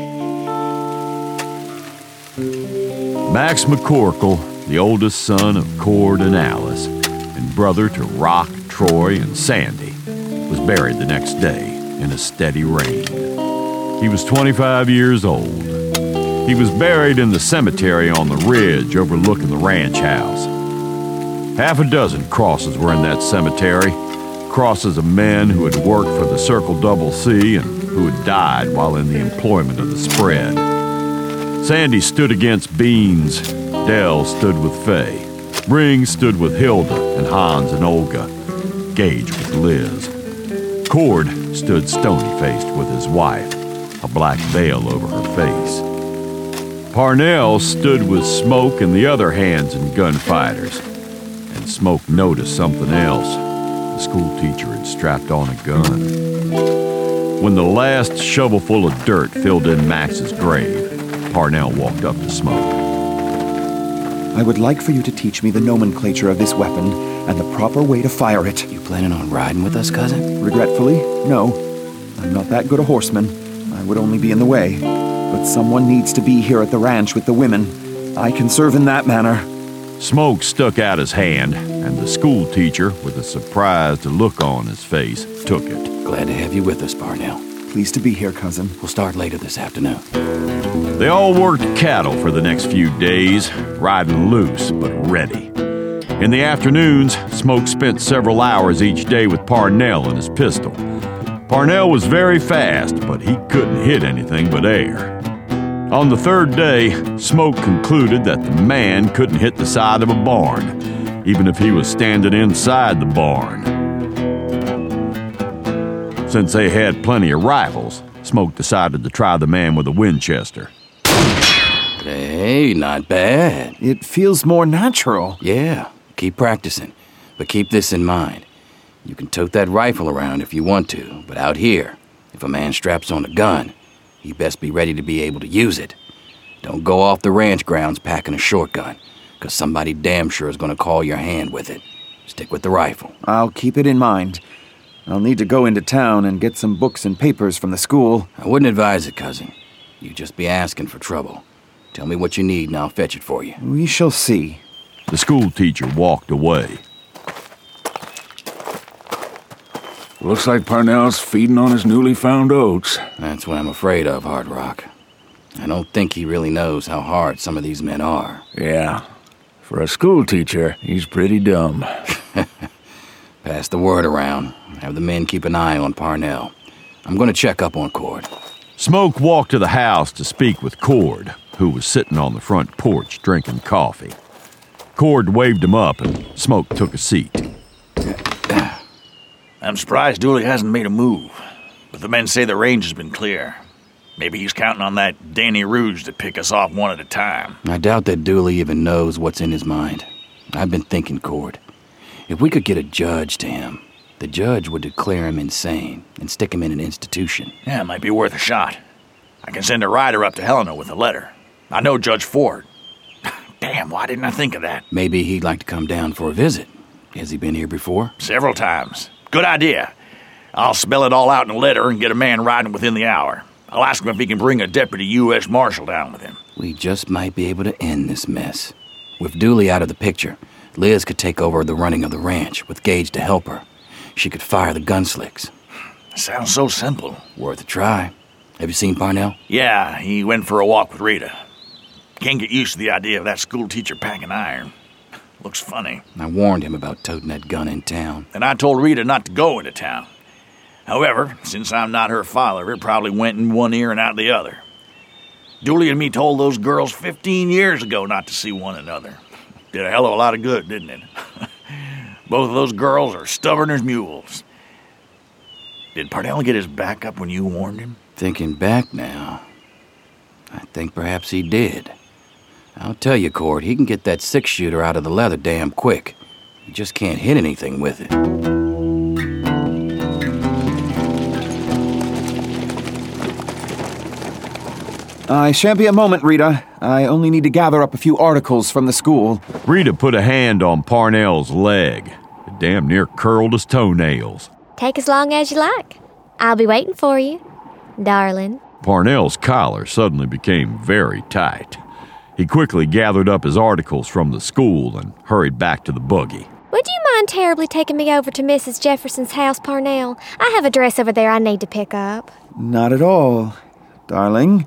Max McCorkle, the oldest son of Cord and Alice, and brother to Rock, Troy, and Sandy, was buried the next day in a steady rain. He was 25 years old. He was buried in the cemetery on the ridge overlooking the ranch house. 6 crosses were in that cemetery, crosses of men who had worked for the Circle Double C and who had died while in the employment of the spread. Sandy stood against Beans, Dell stood with Fay, Ring stood with Hilda and Hans and Olga, Gage with Liz. Cord stood stony-faced with his wife, a black veil over her face. Parnell stood with Smoke and the other hands and gunfighters, and Smoke noticed something else. The schoolteacher had strapped on a gun. When the last shovelful of dirt filled in Max's grave, Parnell walked up to Smoke. I would like for you to teach me the nomenclature of this weapon and the proper way to fire it. You planning on riding with us, cousin? Regretfully, no. I'm not that good a horseman. I would only be in the way. But someone needs to be here at the ranch with the women. I can serve in that manner. Smoke stuck out his hand, and the schoolteacher, with a surprised look on his face, took it. Glad to have you with us, Parnell. Pleased to be here, cousin. We'll start later this afternoon. They all worked cattle for the next few days, riding loose but ready. In the afternoons, Smoke spent several hours each day with Parnell and his pistol. Parnell was very fast, but he couldn't hit anything but air. On the 3rd day, Smoke concluded that the man couldn't hit the side of a barn, even if he was standing inside the barn. Since they had plenty of rifles, Smoke decided to try the man with a Winchester. Hey, not bad. It feels more natural. Yeah, keep practicing, but keep this in mind. You can tote that rifle around if you want to, but out here, if a man straps on a gun, he best be ready to be able to use it. Don't go off the ranch grounds packing a shotgun, 'cause somebody damn sure is gonna call your hand with it. Stick with the rifle. I'll keep it in mind. I'll need to go into town and get some books and papers from the school. I wouldn't advise it, cousin. You'd just be asking for trouble. Tell me what you need and I'll fetch it for you. We shall see. The school teacher walked away. Looks like Parnell's feeding on his newly found oats. That's what I'm afraid of, Hard Rock. I don't think he really knows how hard some of these men are. Yeah. For a school teacher, he's pretty dumb. Pass the word around. Have the men keep an eye on Parnell. I'm going to check up on Cord. Smoke walked to the house to speak with Cord, who was sitting on the front porch drinking coffee. Cord waved him up and Smoke took a seat. I'm surprised Dooley hasn't made a move, but the men say the range has been clear. Maybe he's counting on that Danny Rouge to pick us off one at a time. I doubt that Dooley even knows what's in his mind. I've been thinking, Cord. If we could get a judge to him, the judge would declare him insane and stick him in an institution. Yeah, it might be worth a shot. I can send a rider up to Helena with a letter. I know Judge Ford. Damn, why didn't I think of that? Maybe he'd like to come down for a visit. Has he been here before? Several times. Good idea. I'll spell it all out in a letter and get a man riding within the hour. I'll ask him if he can bring a deputy U.S. Marshal down with him. We just might be able to end this mess. With Dooley out of the picture, Liz could take over the running of the ranch with Gage to help her. She could fire the gun slicks. Sounds so simple. Worth a try. Have you seen Parnell? Yeah, he went for a walk with Rita. Can't get used to the idea of that school teacher packing iron. Looks funny. I warned him about toting that gun in town. And I told Rita not to go into town. However, since I'm not her father, it probably went in one ear and out the other. Dooley and me told those girls 15 years ago not to see one another. Did a hell of a lot of good, didn't it? Both of those girls are stubborn as mules. Did Parnell get his back up when you warned him? Thinking back now, I think perhaps he did. I'll tell you, Cord, he can get that six-shooter out of the leather damn quick. He just can't hit anything with it. I shan't be a moment, Rita. I only need to gather up a few articles from the school. Rita put a hand on Parnell's leg. It damn near curled his toenails. Take as long as you like. I'll be waiting for you, darling. Parnell's collar suddenly became very tight. He quickly gathered up his articles from the school and hurried back to the buggy. Would you mind terribly taking me over to Mrs. Jefferson's house, Parnell? I have a dress over there I need to pick up. Not at all, darling.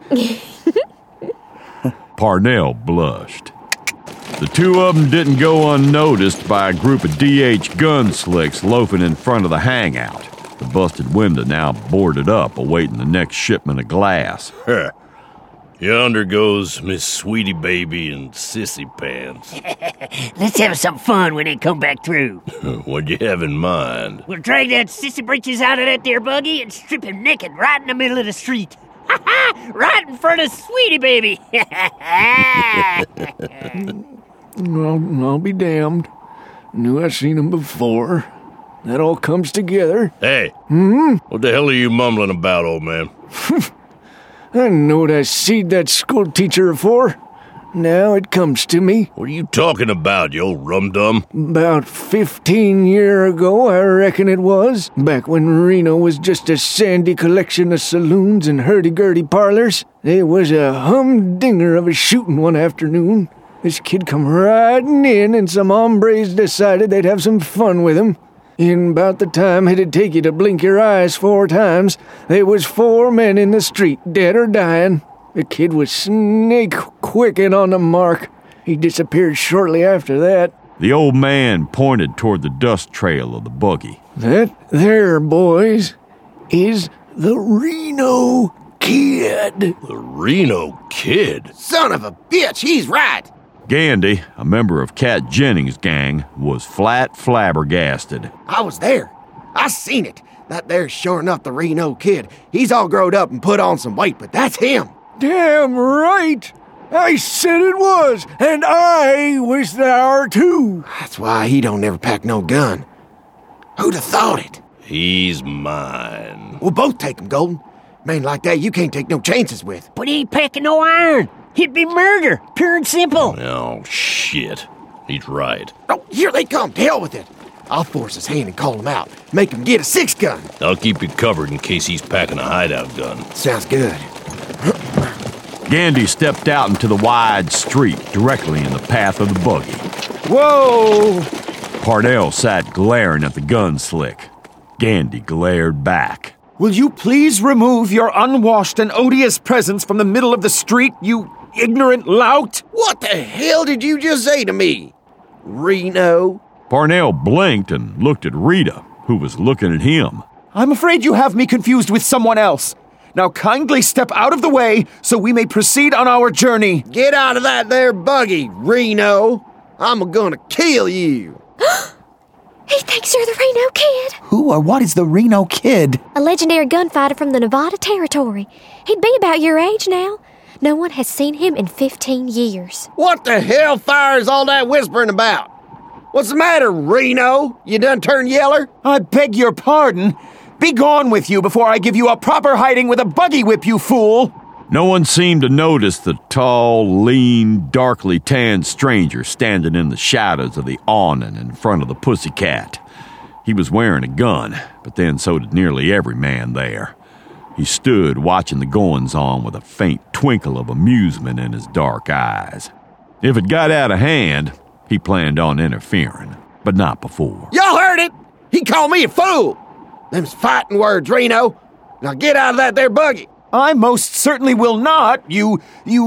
Parnell blushed. The two of them didn't go unnoticed by a group of D.H. gun slicks loafing in front of the hangout. The busted window now boarded up, awaiting the next shipment of glass. Yonder goes Miss Sweetie Baby and Sissy Pants. Let's have some fun when they come back through. What'd you have in mind? We'll drag that Sissy Breeches out of that there buggy and strip him naked right in the middle of the street. Right in front of Sweetie Baby. Well, I'll be damned. Knew I seen him before. That all comes together. Hey, what the hell are you mumbling about, old man? I knowed I seed that school teacher afore. Now it comes to me. What are you talking about, you old rum-dum? About 15 year ago, I reckon it was. Back when Reno was just a sandy collection of saloons and hurdy-gurdy parlors. There was a humdinger of a shooting one afternoon. This kid come riding in and some hombres decided they'd have some fun with him. In about the time it'd take you to blink your eyes 4 times, there was 4 men in the street, dead or dying. The kid was snake quick and on the mark. He disappeared shortly after that. The old man pointed toward the dust trail of the buggy. That there, boys, is the Reno Kid. The Reno Kid? Son of a bitch, he's right. Gandy, a member of Cat Jennings' gang, was flat flabbergasted. I was there. I seen it. That there's sure enough the Reno Kid. He's all growed up and put on some weight, but that's him. Damn right. I said it was, and I was there too. That's why he don't never pack no gun. Who'd have thought it? He's mine. We'll both take him, Golden. Man like that, you can't take no chances with. But he ain't packing no iron. It'd be murder, pure and simple. Oh, shit. He's right. Oh, here they come. To hell with it. I'll force his hand and call him out. Make him get a 6-gun. I'll keep you covered in case he's packing a hideout gun. Sounds good. Gandy stepped out into the wide street directly in the path of the buggy. Whoa! Parnell sat glaring at the gun slick. Gandy glared back. Will you please remove your unwashed and odious presence from the middle of the street, you ignorant lout? What the hell did you just say to me, Reno? Parnell blinked and looked at Rita, who was looking at him. I'm afraid you have me confused with someone else. Now kindly step out of the way so we may proceed on our journey. Get out of that there buggy, Reno. I'm gonna kill you. He thinks you're the Reno Kid. Who or what is the Reno Kid? A legendary gunfighter from the Nevada Territory. He'd be about your age now. No one has seen him in 15 years. What the hell fire is all that whispering about? What's the matter, Reno? You done turned yeller? I beg your pardon. Be gone with you before I give you a proper hiding with a buggy whip, you fool! No one seemed to notice the tall, lean, darkly tanned stranger standing in the shadows of the awning in front of the Pussycat. He was wearing a gun, but then so did nearly every man there. He stood watching the goings-on with a faint twinkle of amusement in his dark eyes. If it got out of hand, he planned on interfering, but not before. Y'all heard it! He called me a fool! Them's fighting words, Reno. Now get out of that there buggy. I most certainly will not, you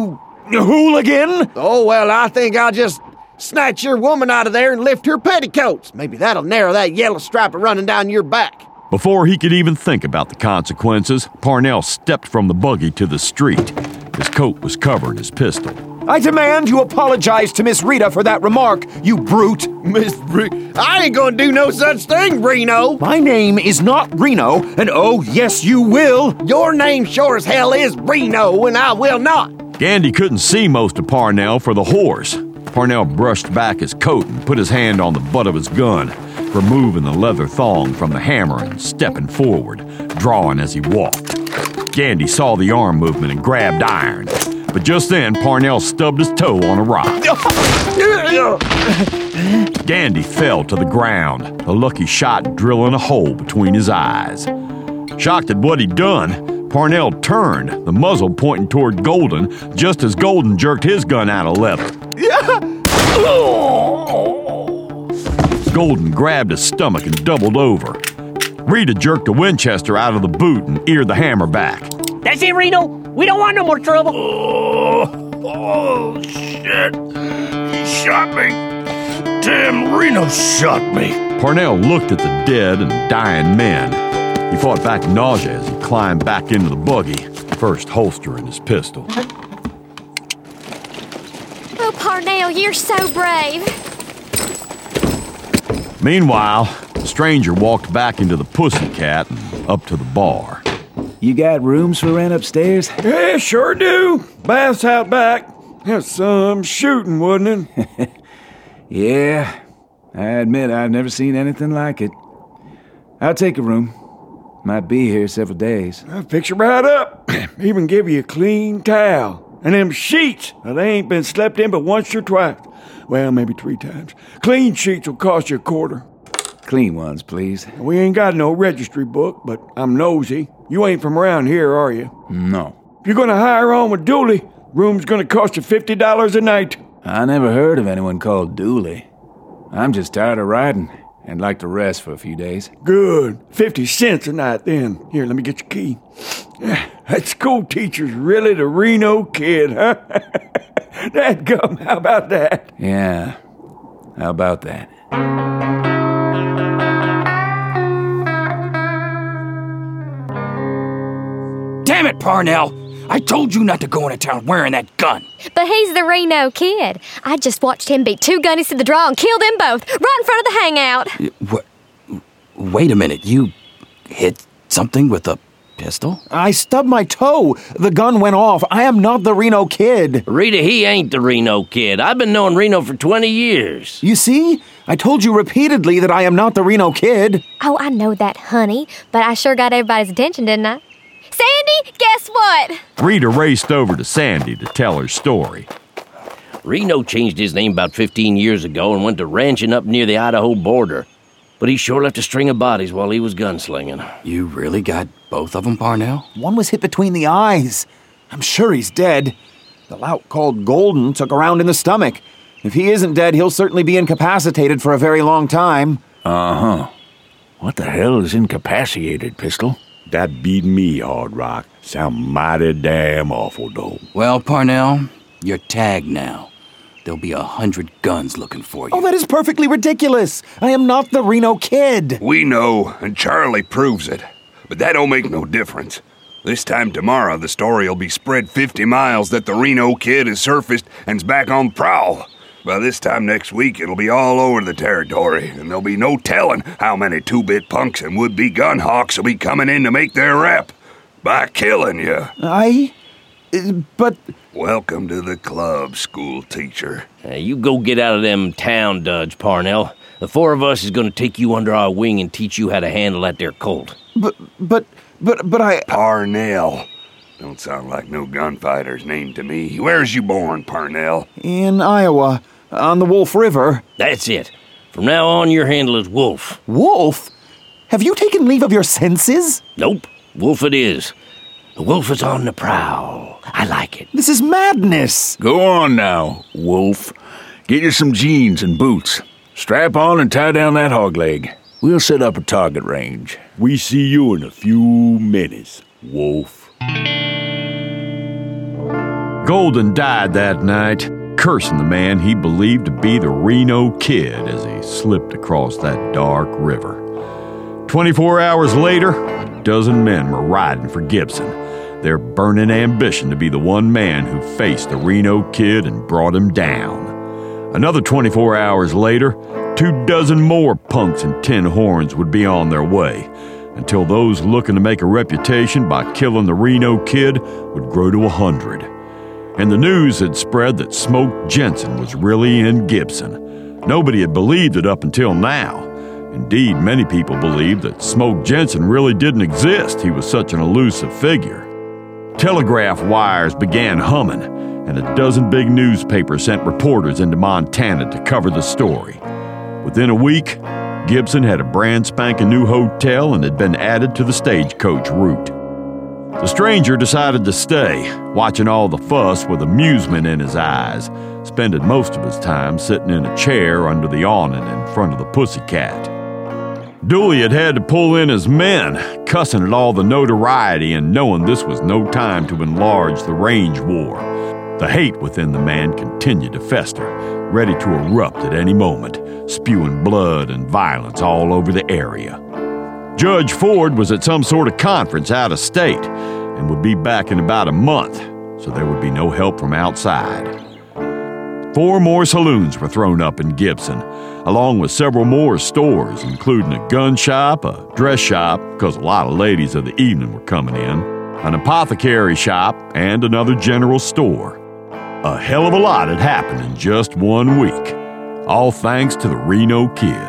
hooligan! Oh, well, I think I'll just snatch your woman out of there and lift her petticoats. Maybe that'll narrow that yellow stripe running down your back. Before he could even think about the consequences, Parnell stepped from the buggy to the street. His coat was covering his pistol. I demand you apologize to Miss Rita for that remark, you brute. Miss Rita? I ain't gonna do no such thing, Reno. My name is not Reno, and oh, yes, you will. Your name sure as hell is Reno, and I will not. Gandy couldn't see most of Parnell for the horse. Parnell brushed back his coat and put his hand on the butt of his gun, removing the leather thong from the hammer and stepping forward, drawing as he walked. Gandy saw the arm movement and grabbed iron. But just then, Parnell stubbed his toe on a rock. Gandy fell to the ground, a lucky shot drilling a hole between his eyes. Shocked at what he'd done, Parnell turned, the muzzle pointing toward Golden, just as Golden jerked his gun out of leather. Golden grabbed his stomach and doubled over. Rita jerked a Winchester out of the boot and eared the hammer back. That's it, Reno. We don't want no more trouble. Oh, shit. He shot me. Damn, Reno shot me. Parnell looked at the dead and dying men. He fought back nausea as he climbed back into the buggy, first holstering his pistol. Oh, Parnell, you're so brave. Meanwhile, the stranger walked back into the Pussycat and up to the bar. You got rooms for rent upstairs? Yeah, sure do. Bath's out back. That's some shooting, wasn't it? Yeah, I admit I've never seen anything like it. I'll take a room. Might be here several days. I'll fix you right up. Even give you a clean towel. And them sheets, they ain't been slept in but once or twice. Well, maybe 3 times. Clean sheets will cost you a quarter. Clean ones, please. We ain't got no registry book, but I'm nosy. You ain't from around here, are you? No. If you're gonna hire on with Dooley, room's gonna cost you $50 a night. I never heard of anyone called Dooley. I'm just tired of riding and like to rest for a few days. Good. 50 cents a night then. Here, let me get your key. That school teacher's really the Reno Kid, huh? Dadgum, how about that? Yeah, how about that? Damn it, Parnell! I told you not to go into town wearing that gun. But he's the Reno Kid. I just watched him beat 2 gunnies to the draw and kill them both right in front of the hangout. Wait a minute, you hit something with a pistol? I stubbed my toe. The gun went off. I am not the Reno Kid. Rita, he ain't the Reno Kid. I've been knowing Reno for 20 years. You see? I told you repeatedly that I am not the Reno Kid. Oh, I know that, honey. But I sure got everybody's attention, didn't I? Sandy, guess what? Rita raced over to Sandy to tell her story. Reno changed his name about 15 years ago and went to ranching up near the Idaho border. But he sure left a string of bodies while he was gunslinging. You really got both of them, Parnell? One was hit between the eyes. I'm sure he's dead. The lout called Golden took a round in the stomach. If he isn't dead, he'll certainly be incapacitated for a very long time. Uh-huh. What the hell is incapacitated, Pistol? That beat me, Hard Rock. Sound mighty damn awful, though. Well, Parnell, you're tagged now. There'll be 100 guns looking for you. Oh, that is perfectly ridiculous. I am not the Reno Kid. We know, and Charlie proves it. But that don't make no difference. This time tomorrow, the story'll be spread 50 miles that the Reno Kid has surfaced and's back on prowl. By this time next week, it'll be all over the territory, and there'll be no telling how many two-bit punks and would-be gun hawks will be coming in to make their rep. By killing you. But... Welcome to the club, school teacher. You go get out of them town duds, Parnell. The four of us is gonna take you under our wing and teach you how to handle that there Colt. But I... Parnell. Don't sound like no gunfighter's name to me. Where's you born, Parnell? In Iowa, on the Wolf River. That's it. From now on, your handle is Wolf. Wolf? Have you taken leave of your senses? Nope. Wolf it is. The wolf is on the prowl. I like it. This is madness. Go on now, Wolf. Get you some jeans and boots. Strap on and tie down that hog leg. We'll set up a target range. We see you in a few minutes, Wolf. Golden died that night, cursing the man he believed to be the Reno Kid as he slipped across that dark river. 24 hours later, a dozen men were riding for Gibson, their burning ambition to be the one man who faced the Reno Kid and brought him down. Another 24 hours later, 24 more punks and tin horns would be on their way, until those looking to make a reputation by killing the Reno Kid would grow to 100. And the news had spread that Smoke Jensen was really in Gibson. Nobody had believed it up until now. Indeed, many people believed that Smoke Jensen really didn't exist. He was such an elusive figure. Telegraph wires began humming, and a dozen big newspapers sent reporters into Montana to cover the story. Within a week, Gibson had a brand spanking new hotel and had been added to the stagecoach route. The stranger decided to stay, watching all the fuss with amusement in his eyes, spending most of his time sitting in a chair under the awning in front of the Pussycat. Dooley had to pull in his men, cussing at all the notoriety and knowing this was no time to enlarge the range war. The hate within the man continued to fester, ready to erupt at any moment, spewing blood and violence all over the area. Judge Ford was at some sort of conference out of state and would be back in about a month, so there would be no help from outside. 4 more saloons were thrown up in Gibson, along with several more stores, including a gun shop, a dress shop, because a lot of ladies of the evening were coming in, an apothecary shop, and another general store. A hell of a lot had happened in just 1 week, all thanks to the Reno Kid.